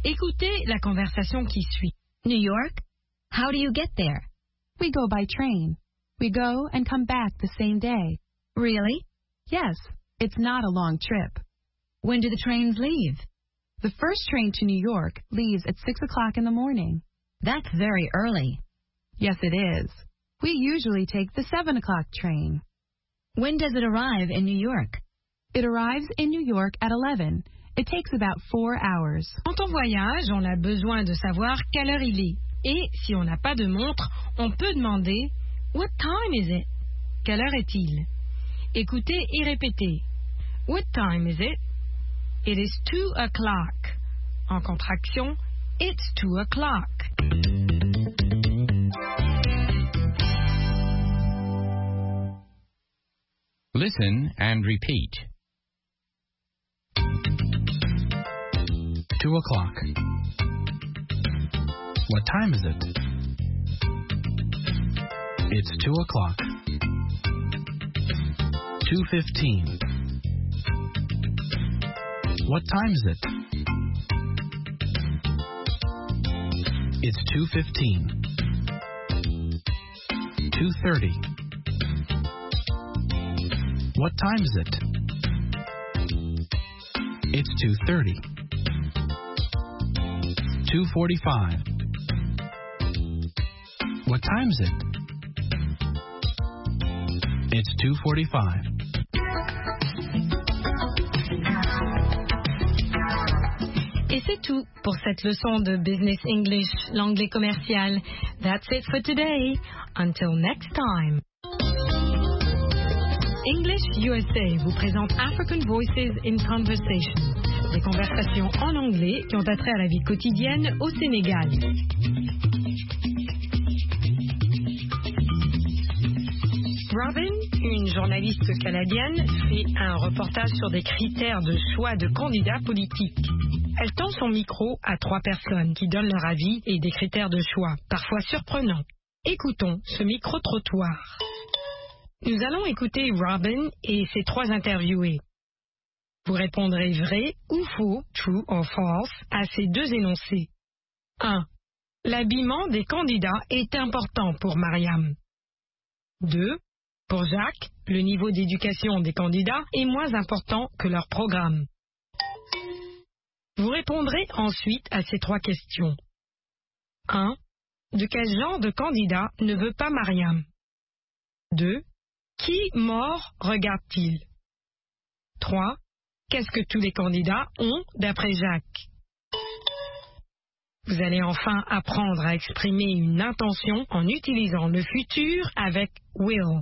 Écoutez la conversation qui suit. New York? How do you get there? We go by train. We go and come back the same day. Really? Yes, it's not a long trip. When do the trains leave? The first train to New York leaves at 6 o'clock in the morning. That's very early. Yes, it is. We usually take the 7 o'clock train. When does it arrive in New York? It arrives in New York at 11. It takes about 4 hours. Quand on voyage, on a besoin de savoir quelle heure il est. Et si on n'a pas de montre, on peut demander « What time is it? » Quelle heure est-il? Écoutez et répétez. What time is it? It is 2 o'clock. En contraction, it's 2 o'clock. Listen and repeat. 2 o'clock. What time is it? It's 2 o'clock. 2:15. What time is it? It's 2:15. 2:30. What time is it? It's 2:30. 2:45. What time is it? It's 2:45. Et c'est tout pour cette leçon de Business English, l'anglais commercial. That's it for today. Until next time. English USA vous présente African Voices in Conversation, des conversations en anglais qui ont attrait à la vie quotidienne au Sénégal. Robin, une journaliste canadienne, fait un reportage sur des critères de choix de candidats politiques. Elle tend son micro à 3 personnes qui donnent leur avis et des critères de choix, parfois surprenants. Écoutons ce micro-trottoir. Nous allons écouter Robin et ses 3 interviewés. Vous répondrez vrai ou faux, true or false, à ces 2 énoncés. 1. L'habillement des candidats est important pour Mariam. 2. Pour Jacques, le niveau d'éducation des candidats est moins important que leur programme. Vous répondrez ensuite à ces 3 questions. 1. De quel genre de candidat ne veut pas Mariam? 2. Qui mort regarde-t-il? 3. Qu'est-ce que tous les candidats ont d'après Jacques? Vous allez enfin apprendre à exprimer une intention en utilisant le futur avec will.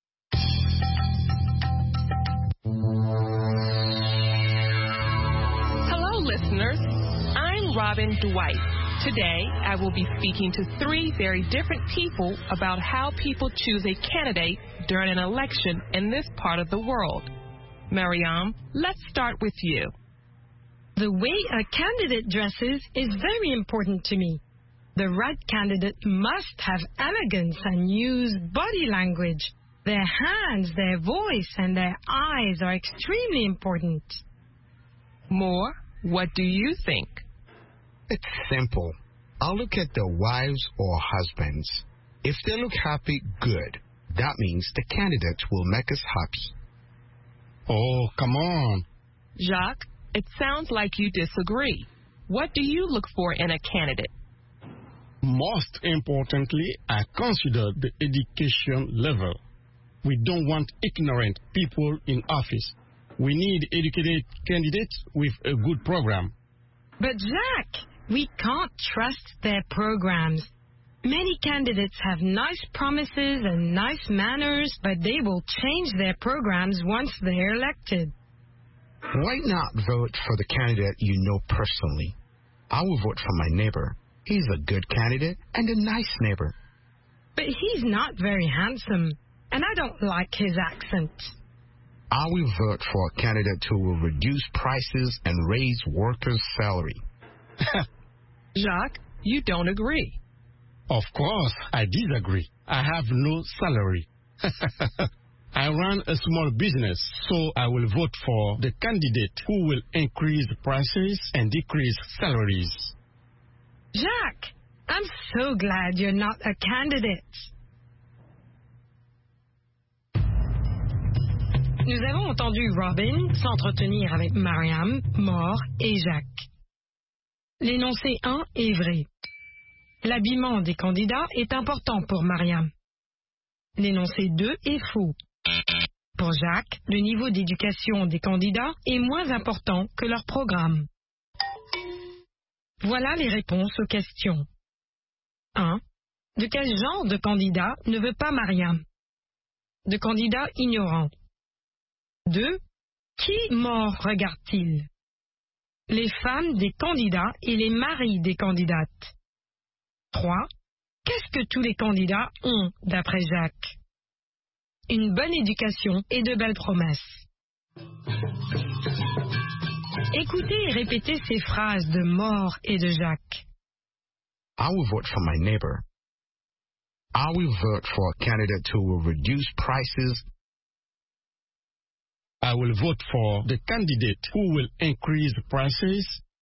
Hello, listeners. I'm Robin Dwight. Today, I will be speaking to 3 very different people about how people choose a candidate during an election in this part of the world. Mariam, let's start with you. The way a candidate dresses is very important to me. The right candidate must have elegance and use body language. Their hands, their voice, and their eyes are extremely important. Moore, what do you think? It's simple. I'll look at their wives or husbands. If they look happy, good. That means the candidate will make us happy. Oh, come on. Jacques, it sounds like you disagree. What do you look for in a candidate? Most importantly, I consider the education level. We don't want ignorant people in office. We need educated candidates with a good program. But Jacques, we can't trust their programs. Many candidates have nice promises and nice manners, but they will change their programs once they're elected. Why not vote for the candidate you know personally? I will vote for my neighbor. He's a good candidate and a nice neighbor. But he's not very handsome, and I don't like his accent. I will vote for a candidate who will reduce prices and raise workers' salary. Jacques, you don't agree. Of course, I disagree. I have no salary. I run a small business, so I will vote for the candidate who will increase prices and decrease salaries. Jacques, I'm so glad you're not a candidate. Nous avons entendu Robin s'entretenir avec Mariam, Mort et Jacques. L'énoncé 1 est vrai. L'habillement des candidats est important pour Mariam. L'énoncé 2 est faux. Pour Jacques, le niveau d'éducation des candidats est moins important que leur programme. Voilà les réponses aux questions. 1. De quel genre de candidat ne veut pas Mariam? De candidat ignorant. 2. Qui Mort regarde-t-il? Les femmes des candidats et les maris des candidates. 3. Qu'est-ce que tous les candidats ont, d'après Jacques? Une bonne éducation et de belles promesses. Écoutez et répétez ces phrases de Mort et de Jacques. I will vote for my neighbor. I will vote for a candidate who will reduce prices. I will vote for the candidate who will increase prices.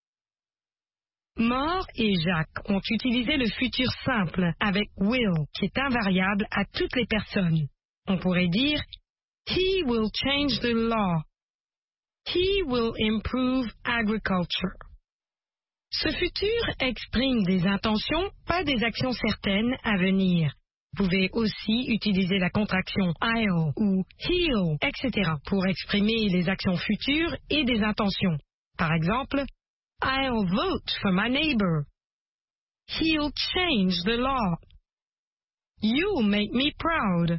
Mort et Jacques ont utilisé le futur simple avec will, qui est invariable à toutes les personnes. On pourrait dire He will change the law. He will improve agriculture. Ce futur exprime des intentions, pas des actions certaines à venir. Vous pouvez aussi utiliser la contraction I'll ou he'll, etc. pour exprimer les actions futures et des intentions. Par exemple, I'll vote for my neighbor. He'll change the law. You'll make me proud.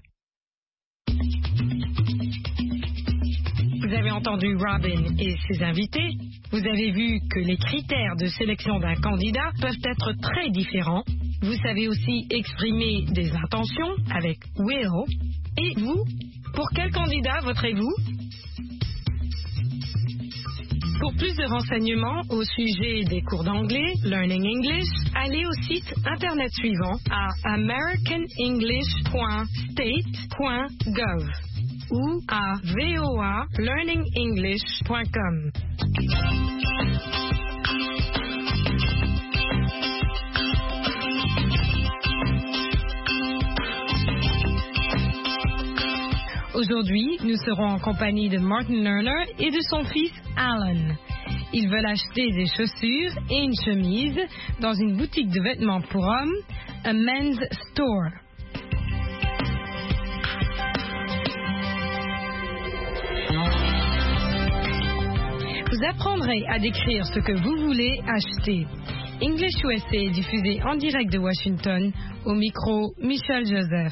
Vous avez entendu Robin et ses invités. Vous avez vu que les critères de sélection d'un candidat peuvent être très différents. Vous savez aussi exprimer des intentions avec will. Et vous, pour quel candidat voterez-vous? Pour plus de renseignements au sujet des cours d'anglais, Learning English, allez au site internet suivant à americanenglish.state.gov ou à voalearningenglish.com. Aujourd'hui, nous serons en compagnie de Martin Lerner et de son fils Alan. Ils veulent acheter des chaussures et une chemise dans une boutique de vêtements pour hommes, a men's store. Vous apprendrez à décrire ce que vous voulez acheter. English USA est diffusé en direct de Washington, au micro Michel Joseph.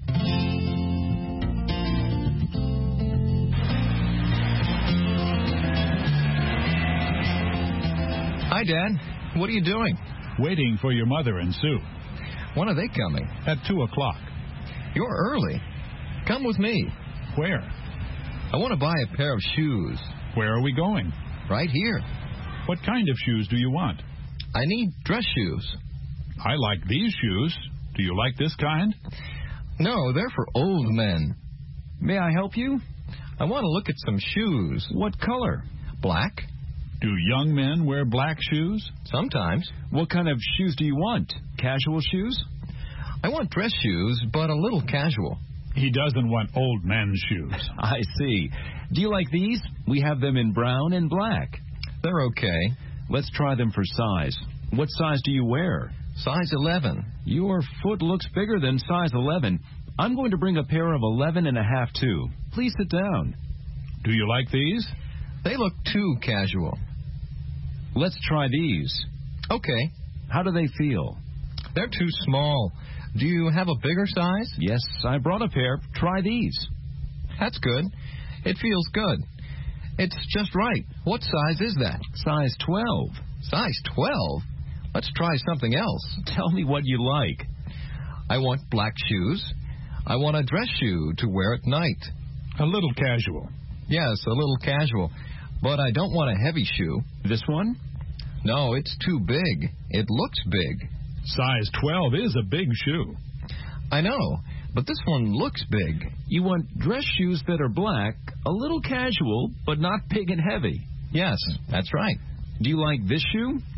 Hi, Dad. What are you doing? Waiting for your mother and Sue. When are they coming? At 2 o'clock. You're early. Come with me. Where? I want to buy a pair of shoes. Where are we going? Right here. What kind of shoes do you want? I need dress shoes. I like these shoes. Do you like this kind? No, they're for old men. May I help you? I want to look at some shoes. What color? Black. Do young men wear black shoes? Sometimes. What kind of shoes do you want? Casual shoes? I want dress shoes, but a little casual. He doesn't want old men's shoes. I see. Do you like these? We have them in brown and black. They're okay. Let's try them for size. What size do you wear? Size 11. Your foot looks bigger than size 11. I'm going to bring a pair of 11 and a half, too. Please sit down. Do you like these? They look too casual. Let's try these. Okay. How do they feel? They're too small. Do you have a bigger size? Yes, I brought a pair. Try these. That's good. It feels good. It's just right. What size is that? Size 12. Size 12? Let's try something else. Tell me what you like. I want black shoes. I want a dress shoe to wear at night. A little casual. Yes, a little casual. But I don't want a heavy shoe. This one? No, it's too big. It looks big. Size 12 is a big shoe. I know, but this one looks big. You want dress shoes that are black, a little casual, but not big and heavy. Yes, that's right. Do you like this shoe?